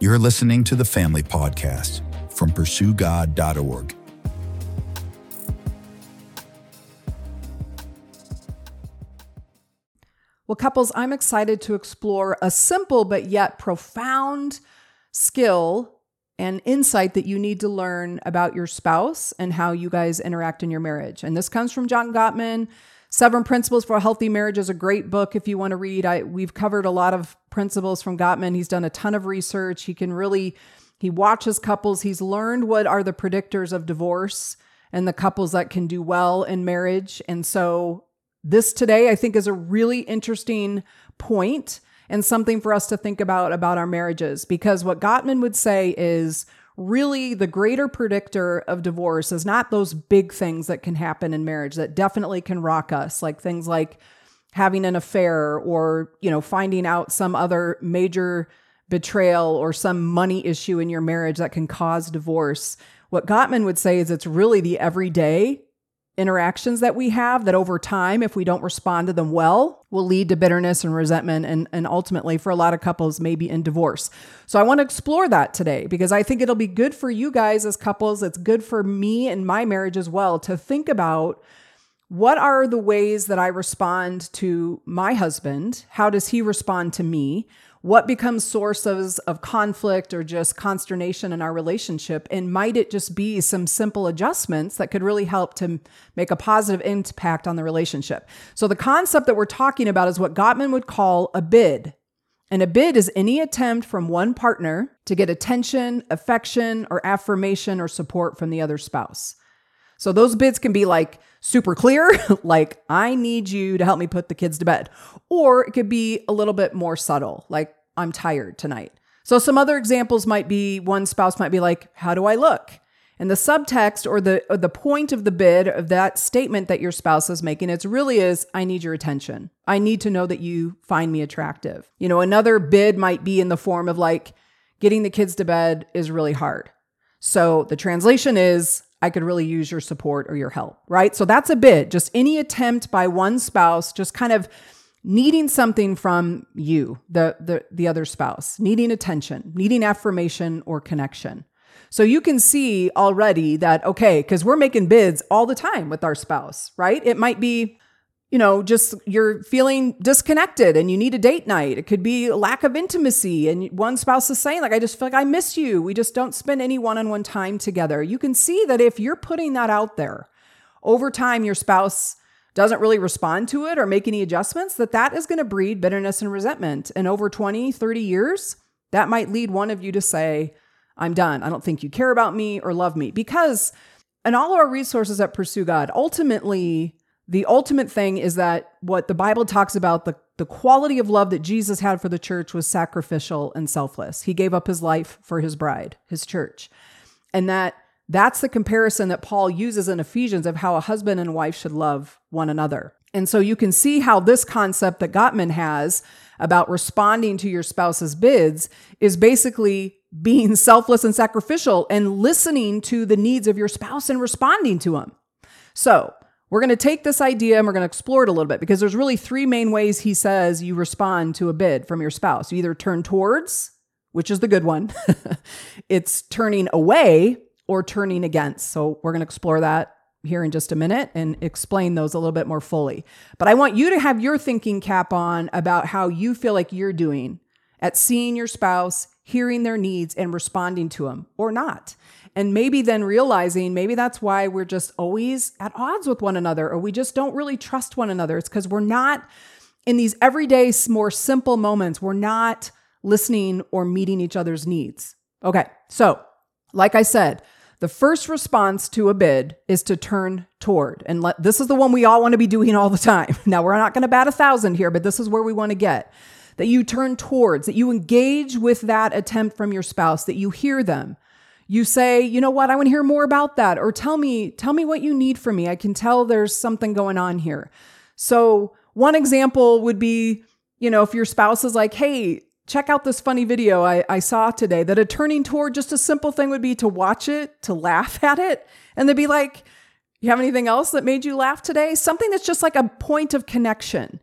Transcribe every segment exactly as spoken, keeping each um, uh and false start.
You're listening to the Family Podcast from pursue god dot org. Well, couples, I'm excited to explore a simple but yet profound skill and insight that you need to learn about your spouse and how you guys interact in your marriage. And this comes from John Gottman. Seven Principles for a Healthy Marriage is a great book if you want to read. I, we've covered a lot of principles from Gottman. He's done a ton of research. He can really, he watches couples. He's learned what are the predictors of divorce and the couples that can do well in marriage. And so this today, I think, is a really interesting point and something for us to think about about our marriages, because what Gottman would say is really the greater predictor of divorce is not those big things that can happen in marriage that definitely can rock us, like things like having an affair or, you know, finding out some other major betrayal or some money issue in your marriage that can cause divorce. What Gottman would say is it's really the everyday interactions that we have that over time, if we don't respond to them well, will lead to bitterness and resentment and, and ultimately for a lot of couples, maybe in divorce. So I want to explore that today because I think it'll be good for you guys as couples. It's good for me and my marriage as well to think about what are the ways that I respond to my husband? How does he respond to me? What becomes sources of conflict or just consternation in our relationship? And might it just be some simple adjustments that could really help to make a positive impact on the relationship? So the concept that we're talking about is what Gottman would call a bid. And a bid is any attempt from one partner to get attention, affection, or affirmation or support from the other spouse. So those bids can be like super clear, like, I need you to help me put the kids to bed. Or it could be a little bit more subtle, like, I'm tired tonight. So some other examples might be, one spouse might be like, how do I look? And the subtext or the or the point of the bid of that statement that your spouse is making, it's really is, I need your attention. I need to know that you find me attractive. You know, another bid might be in the form of like, getting the kids to bed is really hard. So the translation is, I could really use your support or your help, right? So that's a bid, just any attempt by one spouse, just kind of needing something from you, the, the, the other spouse, needing attention, needing affirmation or connection. So you can see already that, okay, because we're making bids all the time with our spouse, right? It might be, you know, just you're feeling disconnected and you need a date night. It could be a lack of intimacy. And one spouse is saying like, I just feel like I miss you. We just don't spend any one-on-one time together. You can see that if you're putting that out there over time, your spouse doesn't really respond to it or make any adjustments, that that is going to breed bitterness and resentment. And over twenty, thirty years, that might lead one of you to say, I'm done. I don't think you care about me or love me. Because in all our resources at Pursue God, ultimately, the ultimate thing is that what the Bible talks about, the, the quality of love that Jesus had for the church was sacrificial and selfless. He gave up his life for his bride, his church. And that that's the comparison that Paul uses in Ephesians of how a husband and wife should love one another. And so you can see how this concept that Gottman has about responding to your spouse's bids is basically being selfless and sacrificial and listening to the needs of your spouse and responding to them. So we're going to take this idea and we're going to explore it a little bit because there's really three main ways he says you respond to a bid from your spouse. You either turn towards, which is the good one. It's turning away or turning against. So we're going to explore that here in just a minute and explain those a little bit more fully. But I want you to have your thinking cap on about how you feel like you're doing at seeing your spouse, hearing their needs and responding to them or not. And maybe then realizing maybe that's why we're just always at odds with one another, or we just don't really trust one another. It's because we're not in these everyday, more simple moments, we're not listening or meeting each other's needs. Okay, so like I said, the first response to a bid is to turn toward. And let, this is the one we all want to be doing all the time. Now, we're not going to bat a thousand here, but this is where we want to get. That you turn towards, that you engage with that attempt from your spouse, that you hear them. You say, you know what, I want to hear more about that. Or tell me, tell me what you need from me. I can tell there's something going on here. So one example would be, you know, if your spouse is like, hey, check out this funny video I, I saw today, that a turning toward, just a simple thing would be to watch it, to laugh at it. And they'd be like, you have anything else that made you laugh today? Something that's just like a point of connection.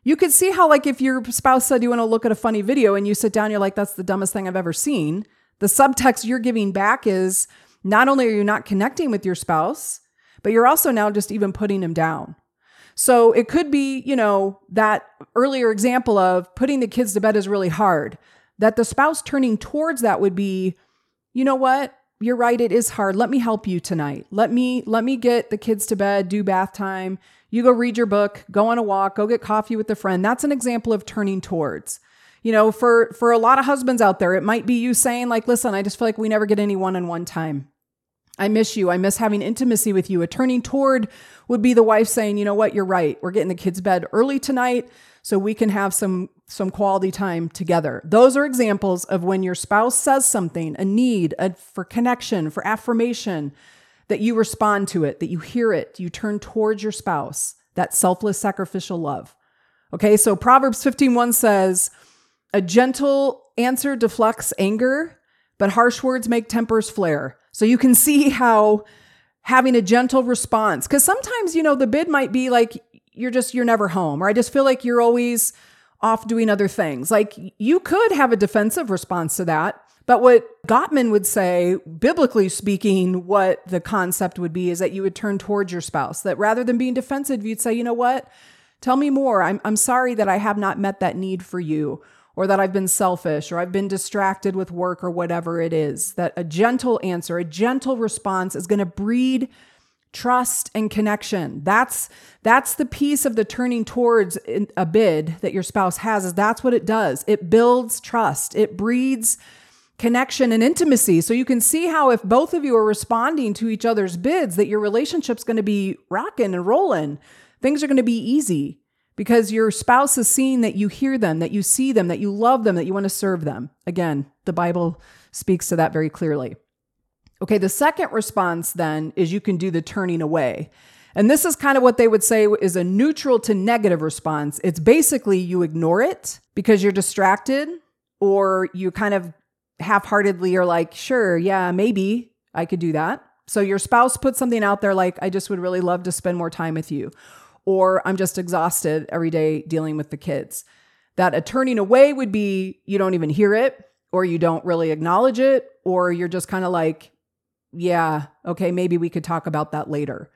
You could see how, like, if your spouse said you want to look at a funny video and you sit down, you're like, that's the dumbest thing I've ever seen. The subtext you're giving back is not only are you not connecting with your spouse, but you're also now just even putting him down. So it could be, you know, that earlier example of putting the kids to bed is really hard, that the spouse turning towards that would be, you know what? You're right. It is hard. Let me help you tonight. Let me, let me get the kids to bed, do bath time. You go read your book, go on a walk, go get coffee with a friend. That's an example of turning towards. You know, for, for a lot of husbands out there, it might be you saying like, listen, I just feel like we never get any one-on-one time. I miss you. I miss having intimacy with you. A turning toward would be the wife saying, you know what, you're right. We're getting the kids to bed early tonight so we can have some, some quality time together. Those are examples of when your spouse says something, a need a, for connection, for affirmation, that you respond to it, that you hear it, you turn towards your spouse, that selfless sacrificial love. Okay, so Proverbs fifteen one says, a gentle answer deflects anger, but harsh words make tempers flare. So you can see how having a gentle response, because sometimes, you know, the bid might be like, you're just, you're never home, or I just feel like you're always off doing other things. Like you could have a defensive response to that. But what Gottman would say, biblically speaking, what the concept would be is that you would turn towards your spouse, that rather than being defensive, you'd say, you know what, tell me more. I'm, I'm sorry that I have not met that need for you, or that I've been selfish, or I've been distracted with work, or whatever it is. That a gentle answer, a gentle response is going to breed trust and connection. That's, that's the piece of the turning towards a bid that your spouse has, is that's what it does. It builds trust. It breeds connection and intimacy. So you can see how if both of you are responding to each other's bids, that your relationship's going to be rocking and rolling. Things are going to be easy because your spouse is seeing that you hear them, that you see them, that you love them, that you want to serve them. Again, the Bible speaks to that very clearly. Okay, the second response then is you can do the turning away. And this is kind of what they would say is a neutral to negative response. It's basically you ignore it because you're distracted, or you kind of half-heartedly are like, sure, yeah, maybe I could do that. So your spouse puts something out there like, I just would really love to spend more time with you, or I'm just exhausted every day dealing with the kids. That a turning away would be you don't even hear it, or you don't really acknowledge it, or you're just kind of like, yeah, okay, maybe we could talk about that later.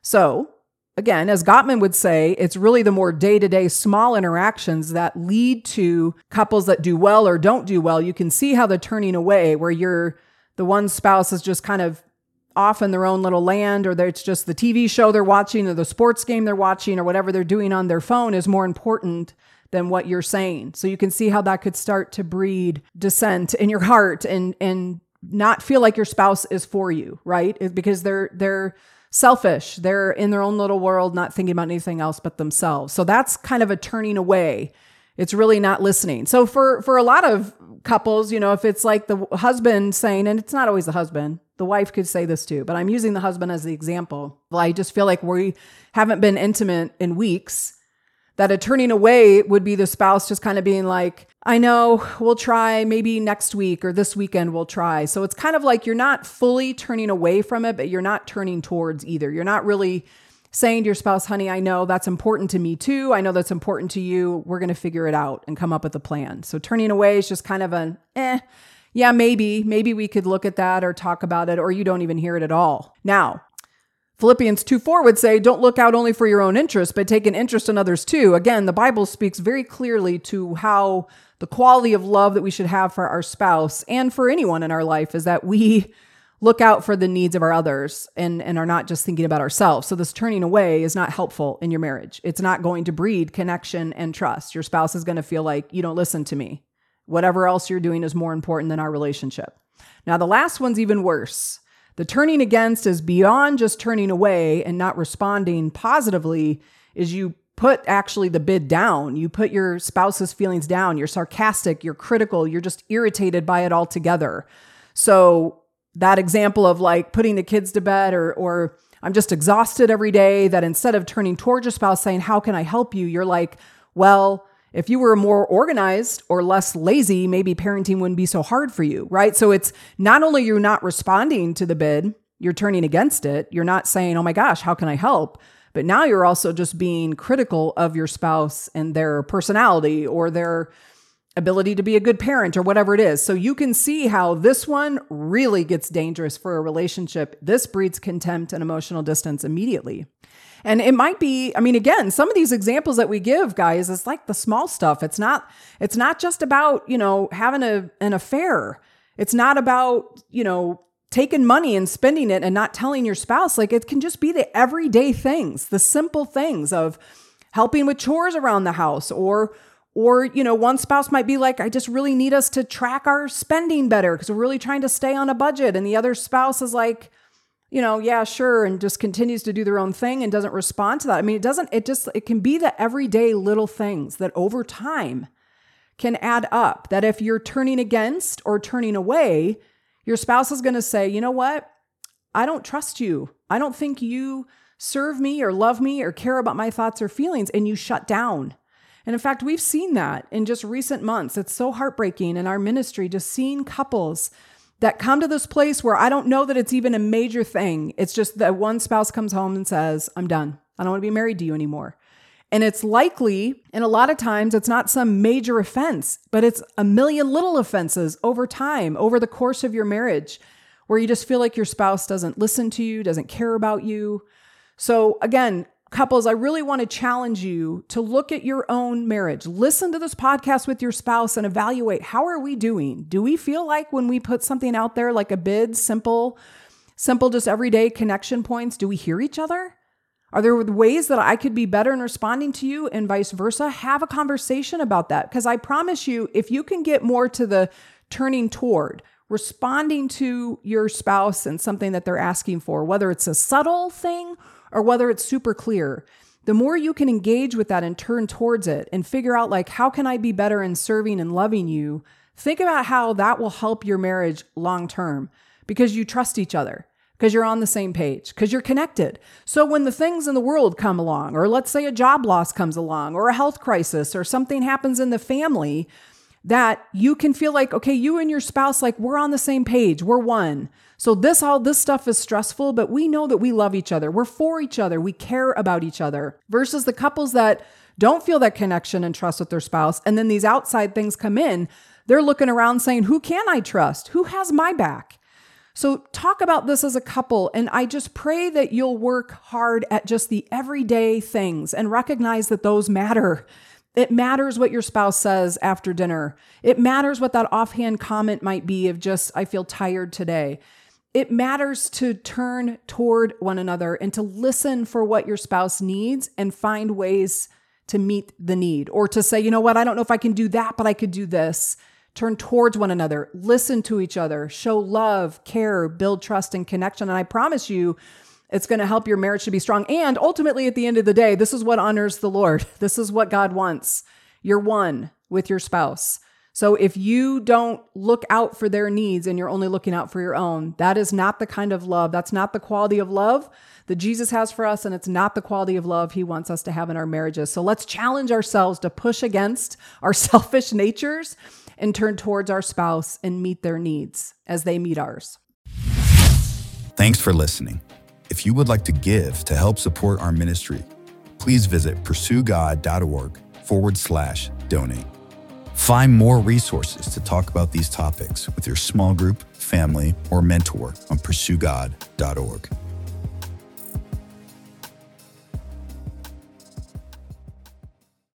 So again, as Gottman would say, it's really the more day-to-day small interactions that lead to couples that do well or don't do well. You can see how the turning away, where you're the one spouse is just kind of off in their own little land, or it's just the T V show they're watching, or the sports game they're watching, or whatever they're doing on their phone is more important than what you're saying. So you can see how that could start to breed dissent in your heart and and not feel like your spouse is for you, right? Because they're they're selfish. They're in their own little world, not thinking about anything else but themselves. So that's kind of a turning away. It's really not listening. So for, for a lot of couples, you know, if it's like the husband saying, and it's not always the husband, the wife could say this too, but I'm using the husband as the example. Well, I just feel like we haven't been intimate in weeks. That a turning away would be the spouse just kind of being like, I know, we'll try maybe next week, or this weekend we'll try. So it's kind of like you're not fully turning away from it, but you're not turning towards either. You're not really saying to your spouse, honey, I know that's important to me too. I know that's important to you. We're going to figure it out and come up with a plan. So turning away is just kind of an, eh, yeah, maybe, maybe we could look at that or talk about it, or you don't even hear it at all. Now, Philippians two four would say, don't look out only for your own interest, but take an interest in others too. Again, the Bible speaks very clearly to how the quality of love that we should have for our spouse and for anyone in our life is that we look out for the needs of our others and, and are not just thinking about ourselves. So this turning away is not helpful in your marriage. It's not going to breed connection and trust. Your spouse is going to feel like you don't listen to me. Whatever else you're doing is more important than our relationship. Now, the last one's even worse. The turning against is beyond just turning away and not responding positively, is you put actually the bid down. You put your spouse's feelings down. You're sarcastic, you're critical, you're just irritated by it altogether. So that example of like putting the kids to bed, or or I'm just exhausted every day, that instead of turning towards your spouse saying, how can I help you? You're like, well, if you were more organized or less lazy, maybe parenting wouldn't be so hard for you, right? So it's not only you're not responding to the bid, you're turning against it. You're not saying, oh my gosh, how can I help? But now you're also just being critical of your spouse and their personality or their ability to be a good parent or whatever it is. So you can see how this one really gets dangerous for a relationship. This breeds contempt and emotional distance immediately. And it might be, I mean, again, some of these examples that we give, guys, is like the small stuff. It's not, it's not just about, you know, having a, an affair. It's not about, you know, taking money and spending it and not telling your spouse. Like, it can just be the everyday things, the simple things of helping with chores around the house, or Or, you know, one spouse might be like, I just really need us to track our spending better because we're really trying to stay on a budget. And the other spouse is like, you know, yeah, sure. And just continues to do their own thing and doesn't respond to that. I mean, it doesn't, it just, it can be the everyday little things that over time can add up. That if you're turning against or turning away, your spouse is going to say, you know what? I don't trust you. I don't think you serve me or love me or care about my thoughts or feelings. And you shut down. And in fact, we've seen that in just recent months. It's so heartbreaking in our ministry, just seeing couples that come to this place where I don't know that it's even a major thing. It's just that one spouse comes home and says, I'm done. I don't want to be married to you anymore. And it's likely, and a lot of times it's not some major offense, but it's a million little offenses over time, over the course of your marriage, where you just feel like your spouse doesn't listen to you, doesn't care about you. So again, couples, I really want to challenge you to look at your own marriage. Listen to this podcast with your spouse and evaluate, how are we doing? Do we feel like when we put something out there, like a bid, simple, simple, just everyday connection points, do we hear each other? Are there ways that I could be better in responding to you and vice versa? Have a conversation about that. Because I promise you, if you can get more to the turning toward, responding to your spouse and something that they're asking for, whether it's a subtle thing or whether it's super clear, the more you can engage with that and turn towards it and figure out, like, how can I be better in serving and loving you? Think about how that will help your marriage long-term, because you trust each other, because you're on the same page, because you're connected. So when the things in the world come along, or let's say a job loss comes along, or a health crisis, or something happens in the family, that you can feel like, okay, you and your spouse, like, we're on the same page, we're one. So this, all this stuff is stressful, but we know that we love each other. We're for each other. We care about each other, versus the couples that don't feel that connection and trust with their spouse. And then these outside things come in. They're looking around saying, who can I trust? Who has my back? So talk about this as a couple. And I just pray that you'll work hard at just the everyday things and recognize that those matter. It matters what your spouse says after dinner. It matters what that offhand comment might be of just, I feel tired today. It matters to turn toward one another and to listen for what your spouse needs and find ways to meet the need, or to say, you know what, I don't know if I can do that, but I could do this. Turn towards one another, listen to each other, show love, care, build trust and connection. And I promise you, it's going to help your marriage to be strong. And ultimately, at the end of the day, this is what honors the Lord. This is what God wants. You're one with your spouse. So if you don't look out for their needs and you're only looking out for your own, that is not the kind of love. That's not the quality of love that Jesus has for us. And it's not the quality of love he wants us to have in our marriages. So let's challenge ourselves to push against our selfish natures and turn towards our spouse and meet their needs as they meet ours. Thanks for listening. If you would like to give to help support our ministry, please visit pursuegod.org forward slash donate. Find more resources to talk about these topics with your small group, family, or mentor on pursue god dot org.